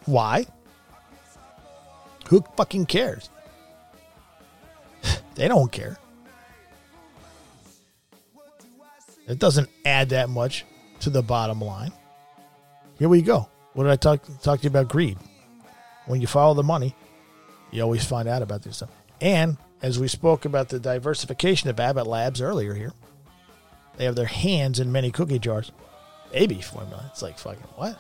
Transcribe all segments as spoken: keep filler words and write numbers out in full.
Why? Who fucking cares? They don't care. It doesn't add that much to the bottom line. Here we go. What did I talk talk to you about? Greed. When you follow the money, you always find out about this stuff. And as we spoke about the diversification of Abbott Labs earlier here, they have their hands in many cookie jars. Baby formula. It's like fucking what?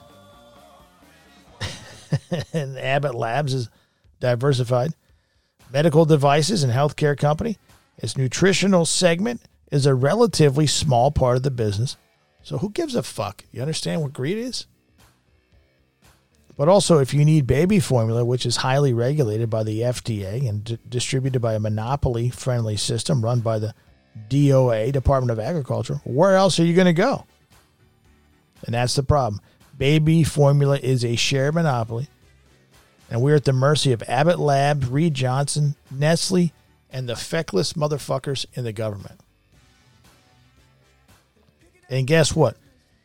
And Abbott Labs is diversified. Medical devices and healthcare company. Its nutritional segment is a relatively small part of the business. So who gives a fuck? You understand what greed is? But also, if you need baby formula, which is highly regulated by the F D A and d- distributed by a monopoly-friendly system run by the D O A, Department of Agriculture, where else are you going to go? And that's the problem. Baby formula is a shared monopoly, and we're at the mercy of Abbott Labs, Reed Johnson, Nestle, and the feckless motherfuckers in the government. And guess what?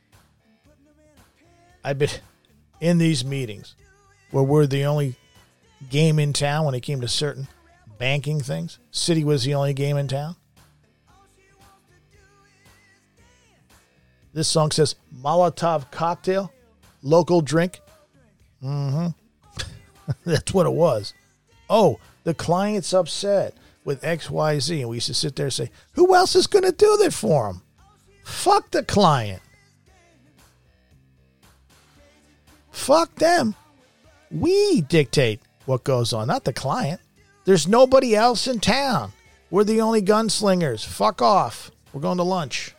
I've been in these meetings where we're the only game in town when it came to certain banking things. Citi was the only game in town. This song says Molotov cocktail, local drink. Mm-hmm. That's what it was. Oh, the client's upset with X Y Z. And we used to sit there and say, who else is going to do that for him? Fuck the client. Fuck them. We dictate what goes on, not the client. There's nobody else in town. We're the only gunslingers. Fuck off. We're going to lunch.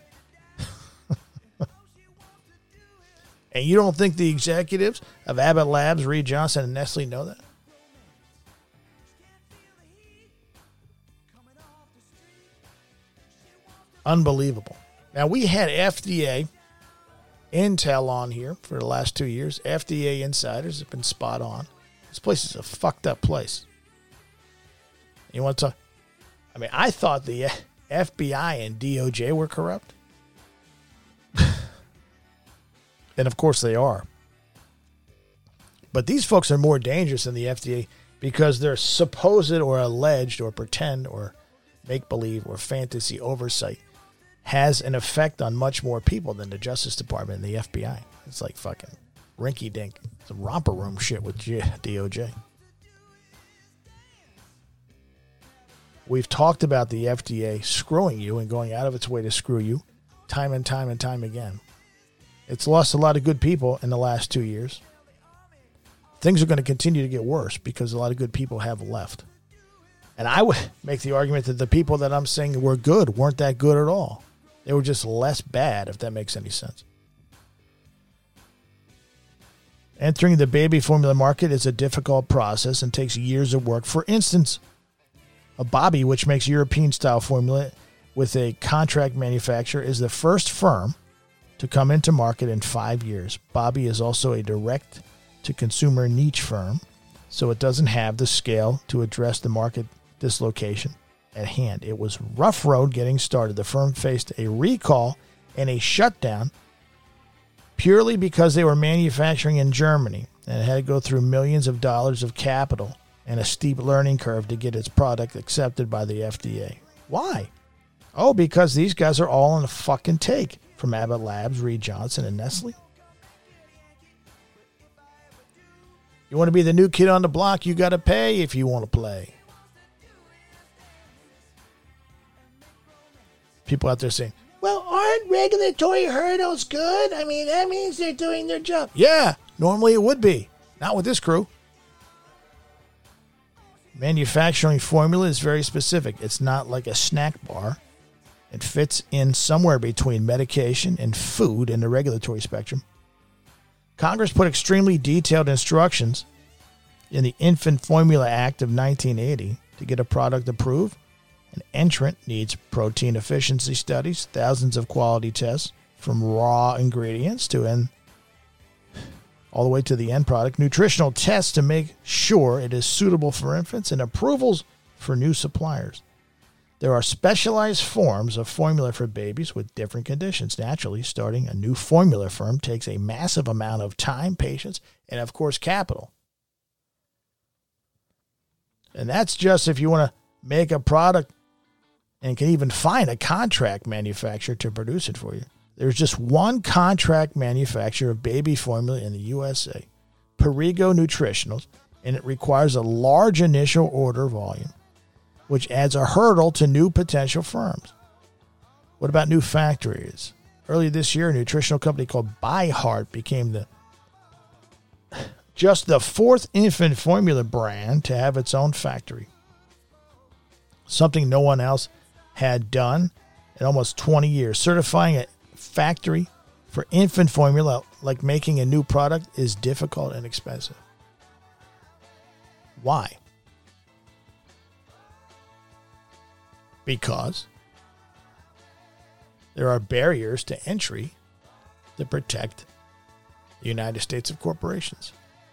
And you don't think the executives of Abbott Labs, Reed Johnson, and Nestle know that? Unbelievable. Now, we had F D A intel on here for the last two years. F D A insiders have been spot on. This place is a fucked up place. You want to talk? I mean, I thought the F B I and D O J were corrupt. And of course they are. But these folks are more dangerous than the F D A because their supposed or alleged or pretend or make-believe or fantasy oversight has an effect on much more people than the Justice Department and the F B I. It's like fucking rinky-dink. It's a romper room shit with D O J. We've talked about the F D A screwing you and going out of its way to screw you time and time and time again. It's lost a lot of good people in the last two years. Things are going to continue to get worse because a lot of good people have left. And I would make the argument that the people that I'm saying were good weren't that good at all. They were just less bad, if that makes any sense. Entering the baby formula market is a difficult process and takes years of work. For instance, a Bobby, which makes European-style formula with a contract manufacturer, is the first firm to come into market in five years. Bobby is also a direct-to-consumer niche firm, so it doesn't have the scale to address the market dislocation at hand. It was rough road getting started. The firm faced a recall and a shutdown purely because they were manufacturing in Germany and had to go through millions of dollars of capital and a steep learning curve to get its product accepted by the F D A. Why? Oh, because these guys are all in a fucking take from Abbott Labs, Reed Johnson, and Nestle. You want to be the new kid on the block, you got to pay if you want to play. People out there saying, well, aren't regulatory hurdles good? I mean, that means they're doing their job. Yeah, normally it would be. Not with this crew. Manufacturing formula is very specific. It's not like a snack bar. It fits in somewhere between medication and food in the regulatory spectrum. Congress put extremely detailed instructions in the Infant Formula Act of nineteen eighty to get a product approved. An entrant needs protein efficiency studies, thousands of quality tests from raw ingredients to end, all the way to the end product, nutritional tests to make sure it is suitable for infants, and approvals for new suppliers. There are specialized forms of formula for babies with different conditions. Naturally, starting a new formula firm takes a massive amount of time, patience, and, of course, capital. And that's just if you want to make a product and can even find a contract manufacturer to produce it for you. There's just one contract manufacturer of baby formula in the U S A, Perrigo Nutritionals, and it requires a large initial order volume, which adds a hurdle to new potential firms. What about new factories? Earlier this year, a nutritional company called ByHeart became the just the fourth infant formula brand to have its own factory. Something no one else had done in almost twenty years. Certifying a factory for infant formula, like making a new product, is difficult and expensive. Why? Because there are barriers to entry that protect the United States of corporations.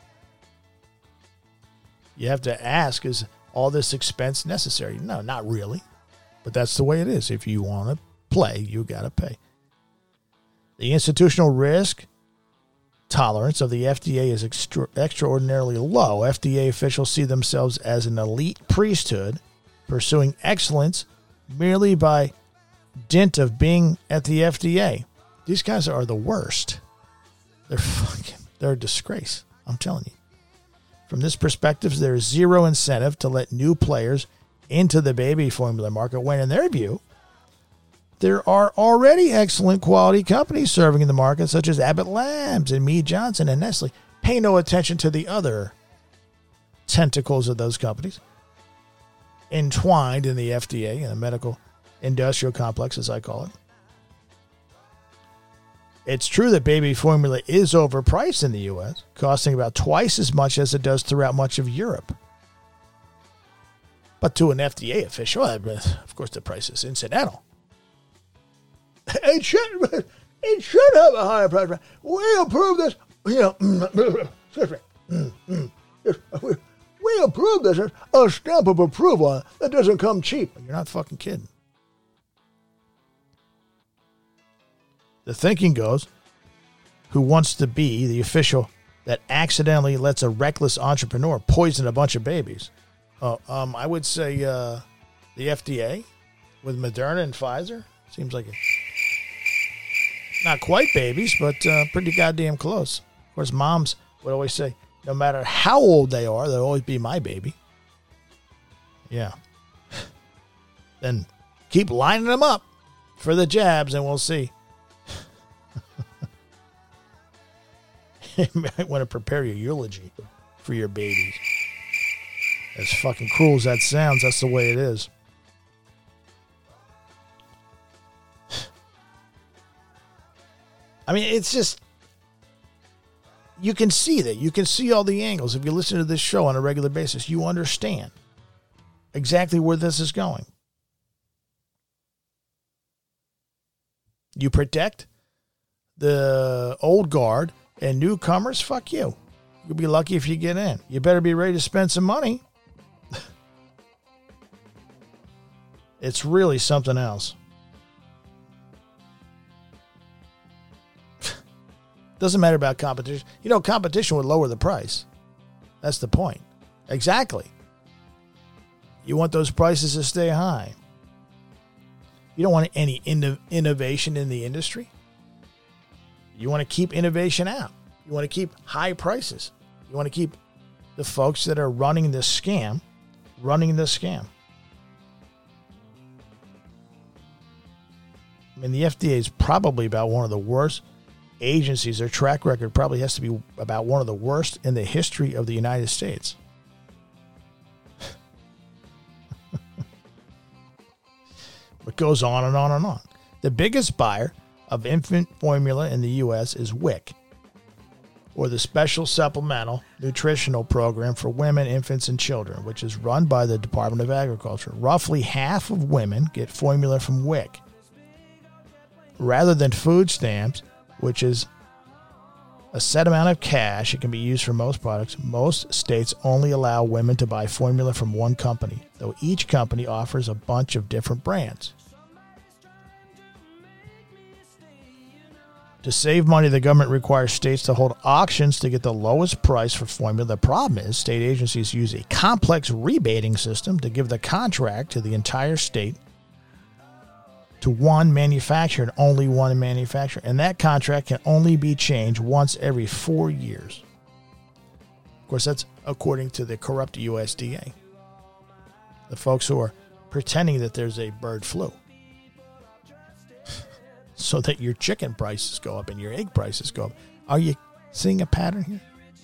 You have to ask, is all this expense necessary? No, not really. But that's the way it is. If you want to play, you got to pay. The institutional risk tolerance of the F D A is extra- extraordinarily low. F D A officials see themselves as an elite priesthood pursuing excellence merely by dint of being at the F D A. These guys are the worst. They're fucking, they're a disgrace. I'm telling you. From this perspective, there is zero incentive to let new players into the baby formula market when, in their view, there are already excellent quality companies serving in the market, such as Abbott Labs and Mead Johnson and Nestle. Pay no attention to the other tentacles of those companies entwined in the F D A and the medical industrial complex, as I call it. It's true that baby formula is overpriced in the U S, costing about twice as much as it does throughout much of Europe. But to an F D A official, of course, the price is incidental. It should, it should have a higher price. We approve this. You know, excuse me. We approve this. A stamp of approval that doesn't come cheap. You're not fucking kidding. The thinking goes, who wants to be the official that accidentally lets a reckless entrepreneur poison a bunch of babies? Uh, um, I would say uh, the F D A with Moderna and Pfizer. Seems like it. Not quite babies, but uh, pretty goddamn close. Of course, moms would always say, no matter how old they are, they'll always be my baby. Yeah. Then keep lining them up for the jabs, and we'll see. You might want to prepare your eulogy for your babies. As fucking cruel as that sounds, that's the way it is. I mean, it's just, you can see that. You can see all the angles. If you listen to this show on a regular basis, you understand exactly where this is going. You protect the old guard and newcomers, fuck you. You'll be lucky if you get in. You better be ready to spend some money. It's really something else. Doesn't matter about competition. You know, competition would lower the price. That's the point. Exactly. You want those prices to stay high. You don't want any in- innovation in the industry. You want to keep innovation out. You want to keep high prices. You want to keep the folks that are running this scam, running this scam. I mean, the F D A is probably about one of the worst agencies. Their track record probably has to be about one of the worst in the history of the United States. It goes on and on and on. The biggest buyer of infant formula in the U S is W I C, or the Special Supplemental Nutritional Program for Women, Infants, and Children, which is run by the Department of Agriculture. Roughly half of women get formula from W I C. Rather than food stamps, which is a set amount of cash. It can be used for most products. Most states only allow women to buy formula from one company, though each company offers a bunch of different brands. To save money, the government requires states to hold auctions to get the lowest price for formula. The problem is state agencies use a complex rebating system to give the contract to the entire state to one manufacturer and only one manufacturer. And that contract can only be changed once every four years. Of course, that's according to the corrupt U S D A. The folks who are pretending that there's a bird flu, so that your chicken prices go up and your egg prices go up. Are you seeing a pattern here?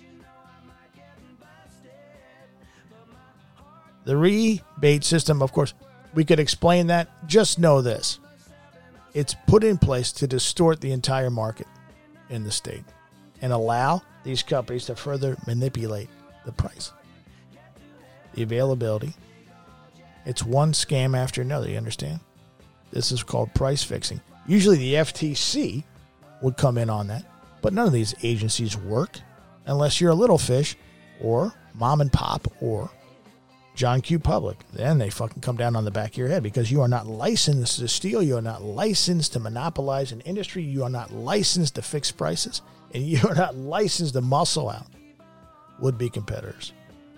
The rebate system, of course, we could explain that. Just know this. It's put in place to distort the entire market in the state and allow these companies to further manipulate the price, the availability. It's one scam after another, you understand? This is called price fixing. Usually the F T C would come in on that, but none of these agencies work unless you're a little fish or mom and pop or John Q. Public. Then they fucking come down on the back of your head because you are not licensed to steal. You are not licensed to monopolize an industry. You are not licensed to fix prices. And you are not licensed to muscle out would-be competitors.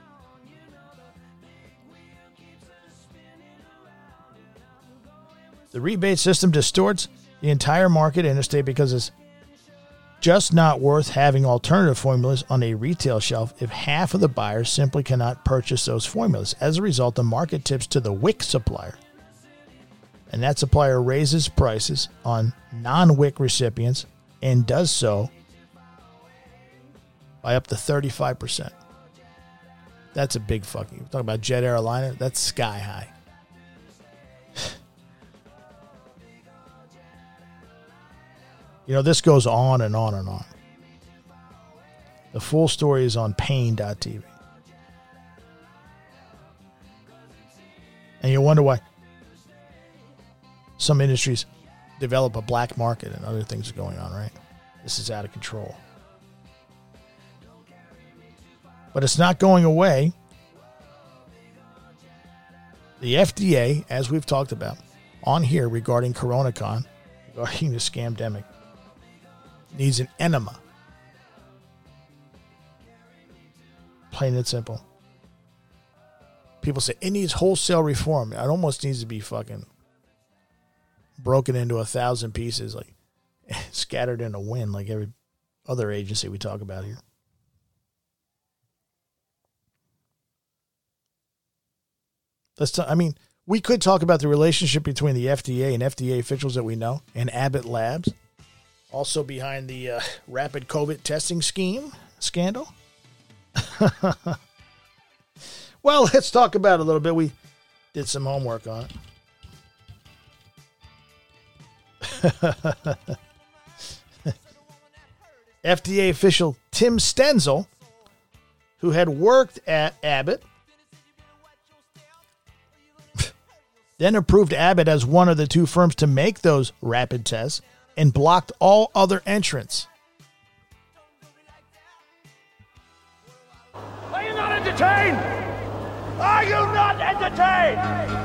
The rebate system distorts the entire market in a state because it's just not worth having alternative formulas on a retail shelf if half of the buyers simply cannot purchase those formulas. As a result, the market tips to the W I C supplier, and that supplier raises prices on non-W I C recipients and does so by up to thirty-five percent. That's a big fucking... We're talking about Jet Airliner. That's sky high. You know, this goes on and on and on. The full story is on pain dot t v. And you wonder why some industries develop a black market and other things are going on, right? This is out of control. But it's not going away. The F D A, as we've talked about on here regarding CoronaCon, regarding the scamdemic, needs an enema. Plain and simple. People say it needs wholesale reform. It almost needs to be fucking broken into a thousand pieces, like scattered in a wind, like every other agency we talk about here. Let's t- I mean, we could talk about the relationship between the F D A and F D A officials that we know and Abbott Labs. Also behind the uh, rapid COVID testing scheme scandal. Well, let's talk about it a little bit. We did some homework on it. F D A official Tim Stenzel, who had worked at Abbott, then approved Abbott as one of the two firms to make those rapid tests and blocked all other entrants. Are you not entertained? Are you not entertained?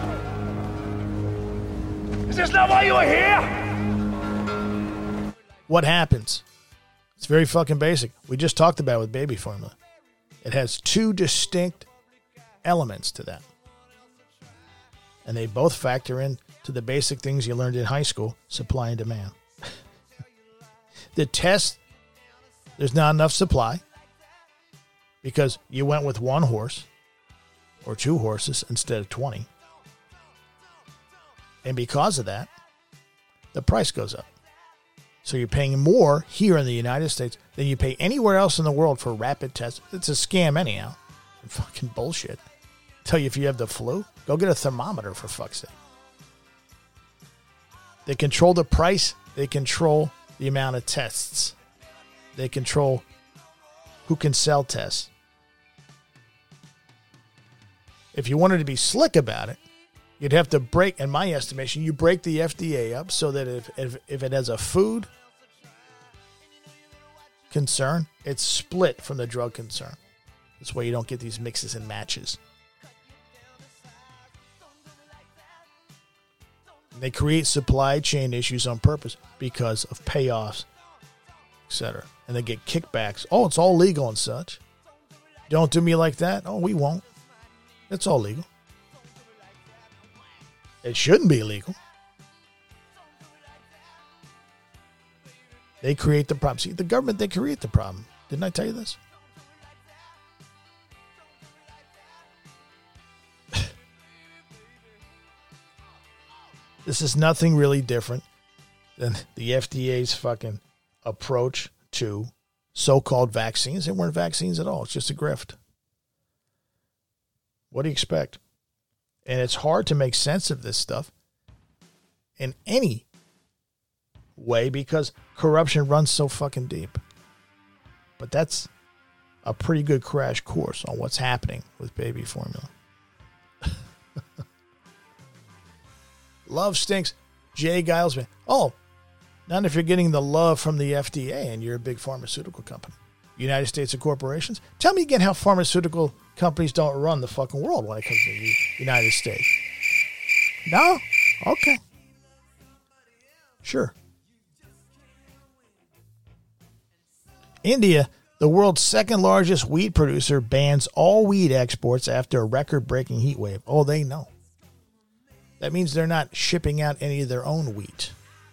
Is this not why you are here? What happens? It's very fucking basic. We just talked about it with baby formula. It has two distinct elements to that. And they both factor in to the basic things you learned in high school, supply and demand. The test, there's not enough supply because you went with one horse or two horses instead of twenty. And because of that, the price goes up. So you're paying more here in the United States than you pay anywhere else in the world for rapid tests. It's a scam anyhow. Fucking bullshit. Tell you if you have the flu, go get a thermometer for fuck's sake. They control the price. They control the amount of tests. They control who can sell tests. If you wanted to be slick about it, you'd have to break, in my estimation, you break the F D A up so that if if, if it has a food concern, it's split from the drug concern. That's why you don't get these mixes and matches. They create supply chain issues on purpose because of payoffs, et cetera. And they get kickbacks. Oh, it's all legal and such. Don't do me like that. Oh, we won't. It's all legal. It shouldn't be illegal. They create the problem. See, the government, they create the problem. Didn't I tell you this? This is nothing really different than the F D A's fucking approach to so-called vaccines. They weren't vaccines at all. It's just a grift. What do you expect? And it's hard to make sense of this stuff in any way because corruption runs so fucking deep. But that's a pretty good crash course on what's happening with baby formula. Love stinks. Jay Gilesman. Oh, not if you're getting the love from the F D A and you're a big pharmaceutical company. United States of corporations. Tell me again how pharmaceutical companies don't run the fucking world when it comes to the United States. No? Okay. Sure. India, the world's second largest wheat producer, bans all wheat exports after a record-breaking heat wave. Oh, they know. That means they're not shipping out any of their own wheat.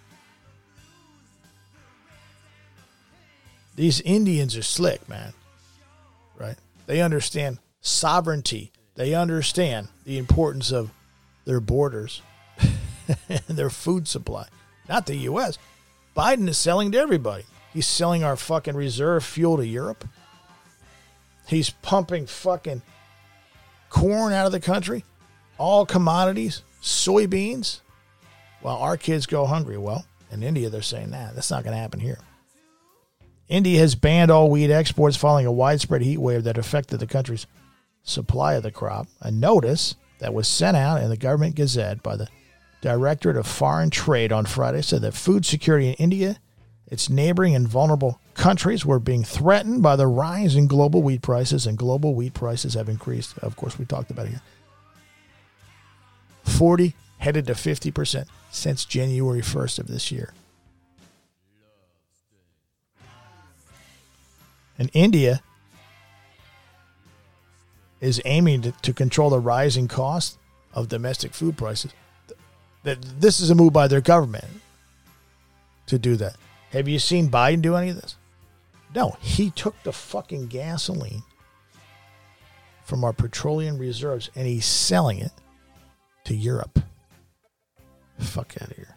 These Indians are slick, man. Right? They understand sovereignty. They understand the importance of their borders and their food supply. Not the U S. Biden is selling to everybody. He's selling our fucking reserve fuel to Europe. He's pumping fucking corn out of the country. All commodities. Soybeans, while our kids go hungry. Well, in India, they're saying, nah, that's not going to happen here. India has banned all wheat exports following a widespread heat wave that affected the country's supply of the crop. A notice that was sent out in the government gazette by the Directorate of Foreign Trade on Friday said that food security in India, its neighboring and vulnerable countries, were being threatened by the rise in global wheat prices, and global wheat prices have increased. Of course, we talked about it here. forty headed to fifty percent since January first of this year. And India is aiming to, to control the rising cost of domestic food prices. That this is a move by their government to do that. Have you seen Biden do any of this? No, he took the fucking gasoline from our petroleum reserves and he's selling it to Europe. Fuck out of here.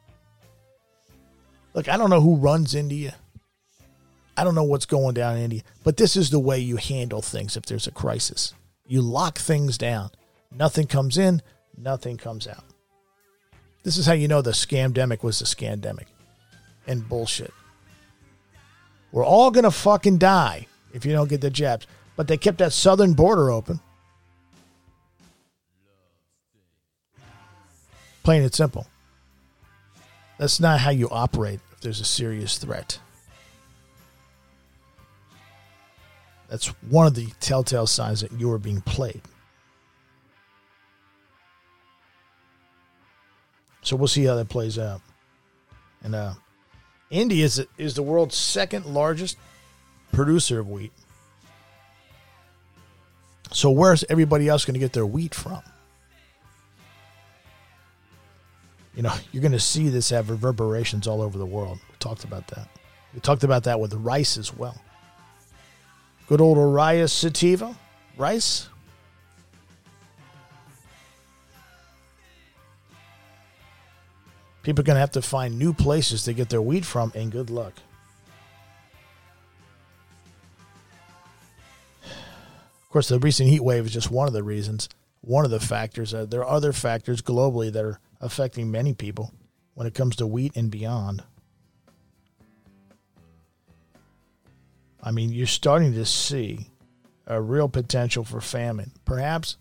Look, I don't know who runs India. I don't know what's going down in India, but this is the way you handle things if there's a crisis. You lock things down. Nothing comes in, nothing comes out. This is how you know the scamdemic was a scandemic and bullshit. We're all going to fucking die if you don't get the jabs. But they kept that southern border open. Plain and simple. That's not how you operate if there's a serious threat. That's one of the telltale signs that you are being played. So we'll see how that plays out. And uh, India is, is the world's second largest producer of wheat. So where's everybody else going to get their wheat from? You know, you're going to see this have reverberations all over the world. We talked about that. We talked about that with rice as well. Good old Araya sativa, rice. People are going to have to find new places to get their wheat from, and good luck. Of course, the recent heat wave is just one of the reasons, one of the factors. Uh, there are other factors globally that are affecting many people when it comes to wheat and beyond. I mean, you're starting to see a real potential for famine. Perhaps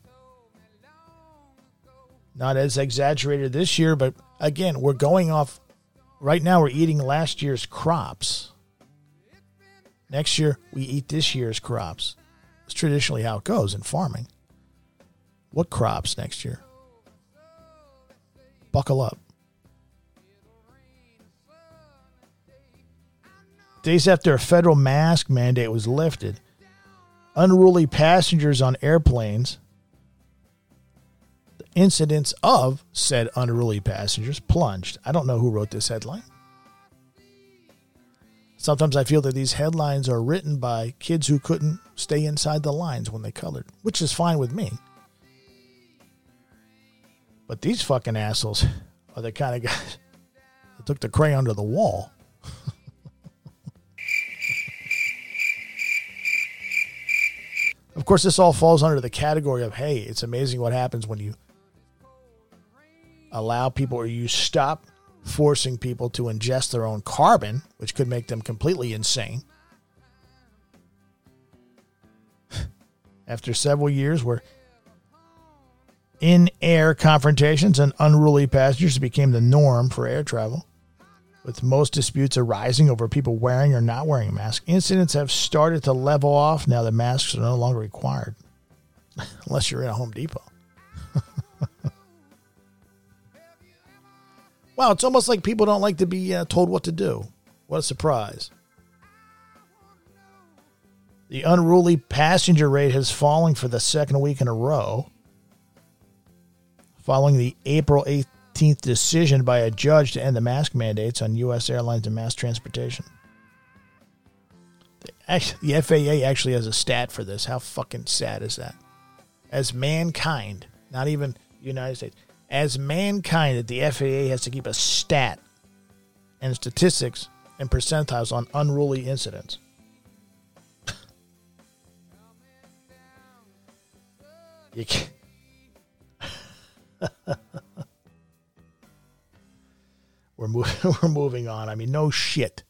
not as exaggerated this year, but again, we're going off, right now we're eating last year's crops. Next year, we eat this year's crops. It's traditionally how it goes in farming. What crops next year? Buckle up. Days after a federal mask mandate was lifted, unruly passengers on airplanes, the incidents of said unruly passengers plunged. I don't know who wrote this headline. Sometimes I feel that these headlines are written by kids who couldn't stay inside the lines when they colored, which is fine with me. But these fucking assholes are the kind of guys that took the crayon to the wall. Of course, this all falls under the category of, hey, it's amazing what happens when you allow people or you stop forcing people to ingest their own carbon, which could make them completely insane. After several years where in-air confrontations and unruly passengers became the norm for air travel, with most disputes arising over people wearing or not wearing a mask, incidents have started to level off now that masks are no longer required. Unless you're in a Home Depot. Wow, it's almost like people don't like to be uh, told what to do. What a surprise. The unruly passenger rate has fallen for the second week in a row, following the April eighteenth decision by a judge to end the mask mandates on U S airlines and mass transportation. The F A A actually has a stat for this. How fucking sad is that? As mankind, not even the United States, as mankind, the F A A has to keep a stat and statistics and percentiles on unruly incidents. You can't. we're, moving, we're moving on. I mean, no shit.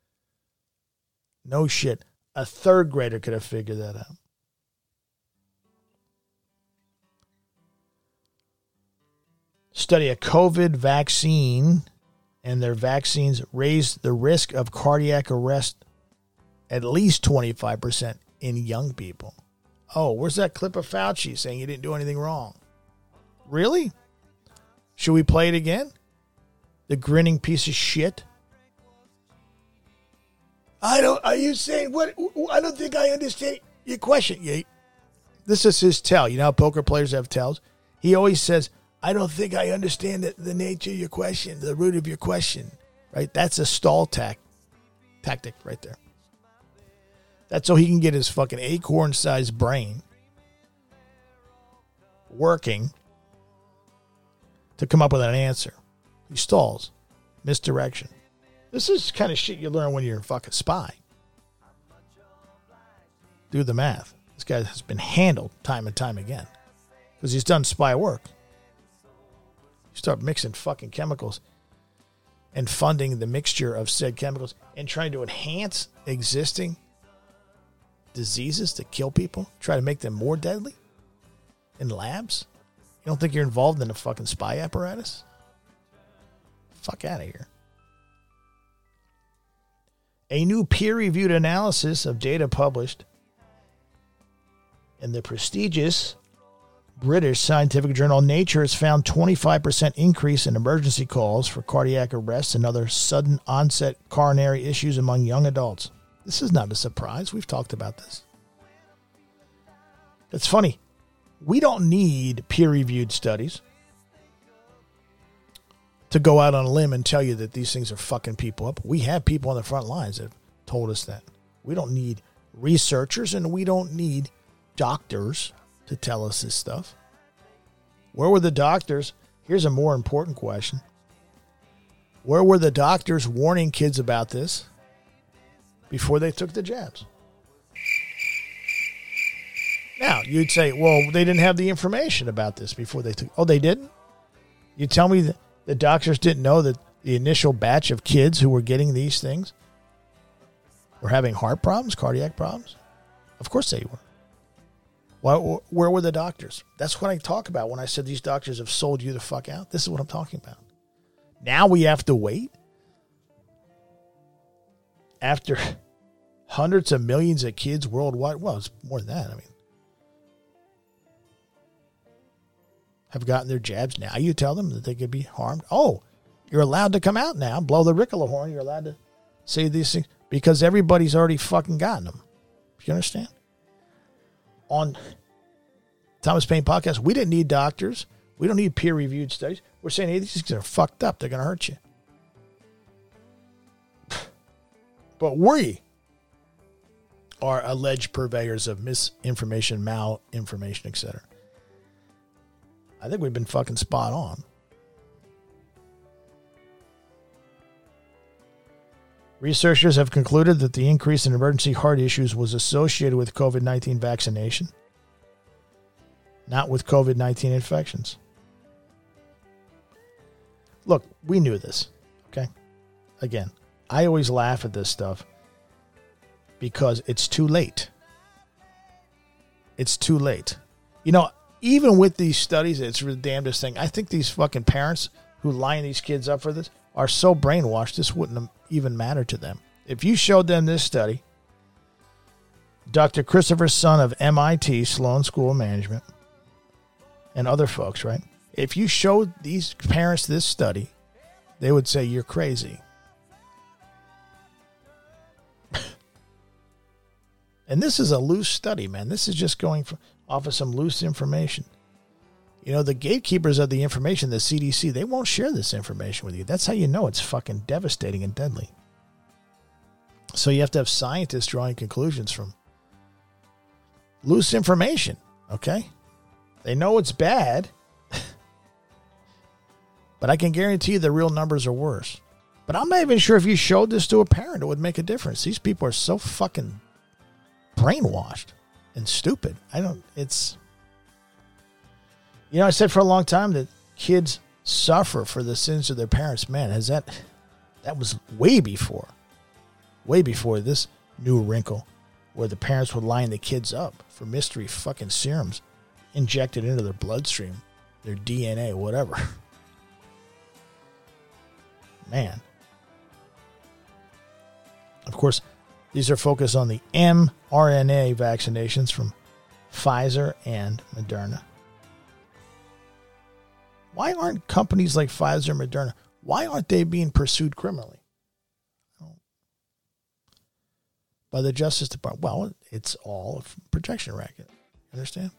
No shit. A third grader could have figured that out. Study a COVID vaccine and their vaccines raise the risk of cardiac arrest at least twenty-five percent in young people. Oh, where's that clip of Fauci saying he didn't do anything wrong? Really? Should we play it again? The grinning piece of shit. I don't, are you saying what? I don't think I understand your question. Yeah, this is his tell. You know how poker players have tells? He always says, I don't think I understand the, the nature of your question, the root of your question, right? That's a stall tac- tactic right there. That's so he can get his fucking acorn-sized brain working to come up with an answer. He stalls. Misdirection. This is kind of shit you learn when you're a fucking spy. Do the math. This guy has been handled time and time again because he's done spy work. You start mixing fucking chemicals and funding the mixture of said chemicals and trying to enhance existing diseases to kill people, try to make them more deadly in labs. You don't think you're involved in a fucking spy apparatus? Fuck out of here. A new peer-reviewed analysis of data published in the prestigious British scientific journal Nature has found twenty-five percent increase in emergency calls for cardiac arrests and other sudden onset coronary issues among young adults. This is not a surprise. We've talked about this. It's funny. We don't need peer-reviewed studies to go out on a limb and tell you that these things are fucking people up. We have people on the front lines that have told us that. We don't need researchers and we don't need doctors to tell us this stuff. Where were the doctors? Here's a more important question. Where were the doctors warning kids about this before they took the jabs? Now, you'd say, well, they didn't have the information about this before they took. Oh, they didn't? You tell me that the doctors didn't know that the initial batch of kids who were getting these things were having heart problems, cardiac problems? Of course they were. Why, where were the doctors? That's what I talk about when I said these doctors have sold you the fuck out. This is what I'm talking about. Now we have to wait after Hundreds of millions of kids worldwide. Well, it's more than that. I mean, have gotten their jabs. Now you tell them that they could be harmed. Oh, you're allowed to come out now, blow the Ricola horn. You're allowed to say these things because everybody's already fucking gotten them. You understand? On Thomas Paine Podcast, we didn't need doctors. We don't need peer-reviewed studies. We're saying, hey, these things are fucked up. They're going to hurt you. But we are alleged purveyors of misinformation, malinformation, et cetera. I think we've been fucking spot on. Researchers have concluded that the increase in emergency heart issues was associated with COVID nineteen vaccination, not with COVID nineteen infections. Look, we knew this, okay? Again, I always laugh at this stuff because it's too late. It's too late. You know, even with these studies, it's the damnedest thing. I think these fucking parents who line these kids up for this are so brainwashed, this wouldn't even matter to them. If you showed them this study, Doctor Christopher Sun of M I T, Sloan School of Management, and other folks, right? If you showed these parents this study, they would say, you're crazy. And this is a loose study, man. This is just going for, off of some loose information. You know, the gatekeepers of the information, the C D C, they won't share this information with you. That's how you know it's fucking devastating and deadly. So you have to have scientists drawing conclusions from loose information, okay? They know it's bad, but I can guarantee you the real numbers are worse. But I'm not even sure if you showed this to a parent, it would make a difference. These people are so fucking brainwashed and stupid. I don't, it's... You know, I said for a long time that kids suffer for the sins of their parents. Man, has that, that was way before, way before this new wrinkle where the parents would line the kids up for mystery fucking serums injected into their bloodstream, their D N A, whatever. Man. Of course, these are focused on the mRNA vaccinations from Pfizer and Moderna. Why aren't companies like Pfizer and Moderna, why aren't they being pursued criminally by the Justice Department? Well, it's all a protection racket. You understand?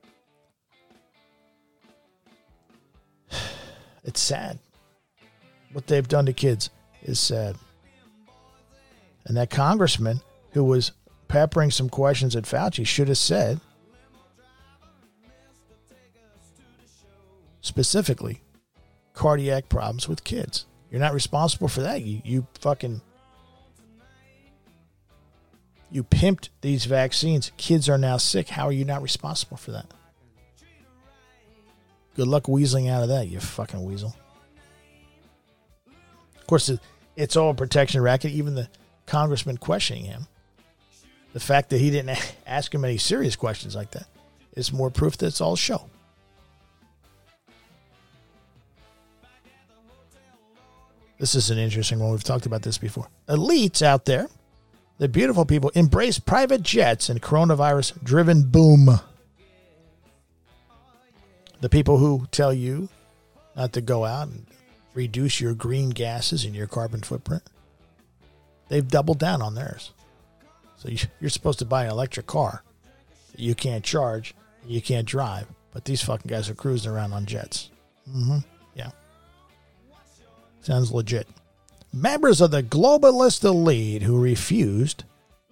It's sad. What they've done to kids is sad. And that congressman who was peppering some questions at Fauci should have said, specifically, cardiac problems with kids. You're not responsible for that. You you fucking... You pimped these vaccines. Kids are now sick. How are you not responsible for that? Good luck weaseling out of that, you fucking weasel. Of course, it's all a protection racket. Even the congressman questioning him, the fact that he didn't ask him any serious questions like that is more proof that it's all show. This is an interesting one. We've talked about this before. Elites out there, the beautiful people, embrace private jets and coronavirus-driven boom. The people who tell you not to go out and reduce your green gases and your carbon footprint, they've doubled down on theirs. So you're supposed to buy an electric car that you can't charge, you can't drive, but these fucking guys are cruising around on jets. Mm-hmm. Yeah. Sounds legit. Members of the globalist elite who refused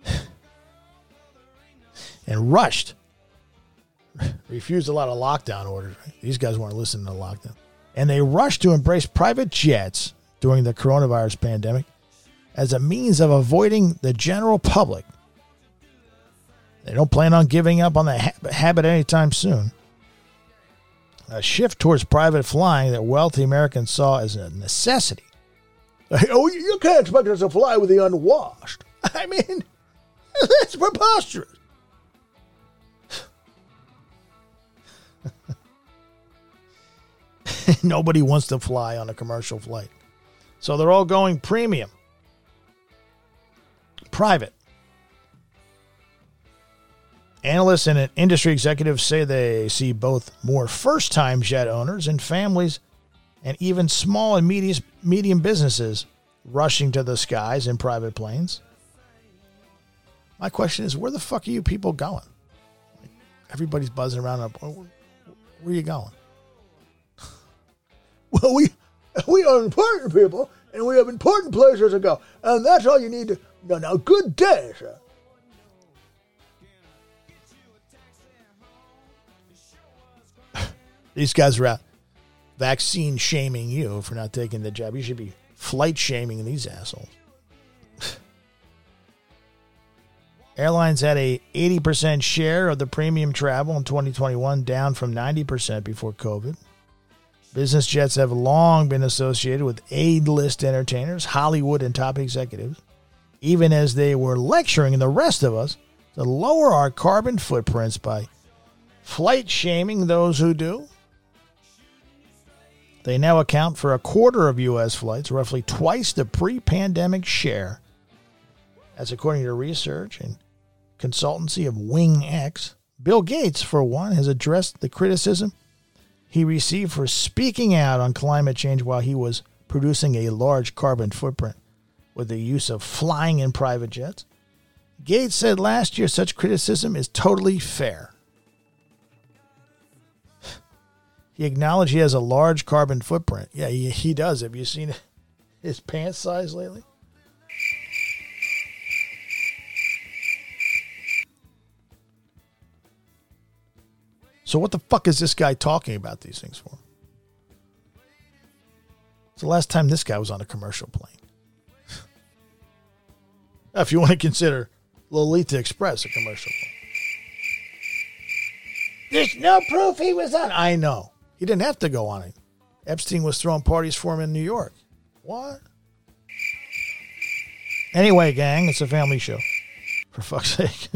and rushed, refused a lot of lockdown orders. Right? These guys weren't listening to lockdown. And they rushed to embrace private jets during the coronavirus pandemic as a means of avoiding the general public. They don't plan on giving up on that ha- habit anytime soon. A shift towards private flying that wealthy Americans saw as a necessity. Oh, you can't expect us to fly with the unwashed. I mean, that's preposterous. Nobody wants to fly on a commercial flight. So they're all going premium. Private. Analysts and industry executives say they see both more first-time jet owners and families and even small and medium, medium businesses rushing to the skies in private planes. My question is, where the fuck are you people going? Everybody's buzzing around. Up. Where are you going? Well, we we are important people, and we have important places to go, and that's all you need to know. Now, good day, sir. These guys are out vaccine shaming you for not taking the jab. You should be flight shaming these assholes. Airlines had a eighty percent share of the premium travel in twenty twenty-one, down from ninety percent before COVID. Business jets have long been associated with A-list entertainers, Hollywood, and top executives, even as they were lecturing the rest of us to lower our carbon footprints by flight shaming those who do. They now account for a quarter of U S flights, roughly twice the pre-pandemic share. That's according to research and consultancy of WingX. Bill Gates, for one, has addressed the criticism he received for speaking out on climate change while he was producing a large carbon footprint with the use of flying in private jets. Gates said last year such criticism is totally fair. He acknowledged he has a large carbon footprint. Yeah, he, he does. Have you seen his pants size lately? So what the fuck is this guy talking about these things for? It's the last time this guy was on a commercial plane. If you want to consider Lolita Express a commercial plane. There's no proof he was on. I know. He didn't have to go on it. Epstein was throwing parties for him in New York. What? Anyway, gang, it's a family show. For fuck's sake.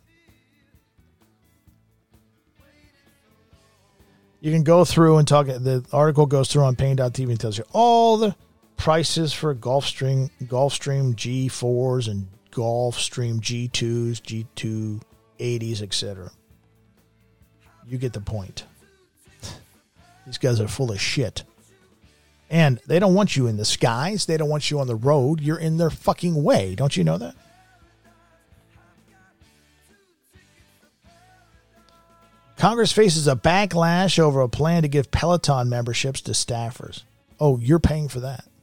You can go through and talk. The article goes through on pain dot t v and tells you all the prices for Gulfstream, Gulfstream G fours and Gulfstream G twos, G two eighties, et cetera. You get the point. These guys are full of shit. And they don't want you in the skies. They don't want you on the road. You're in their fucking way. Don't you know that? Congress faces a backlash over a plan to give Peloton memberships to staffers. Oh, you're paying for that.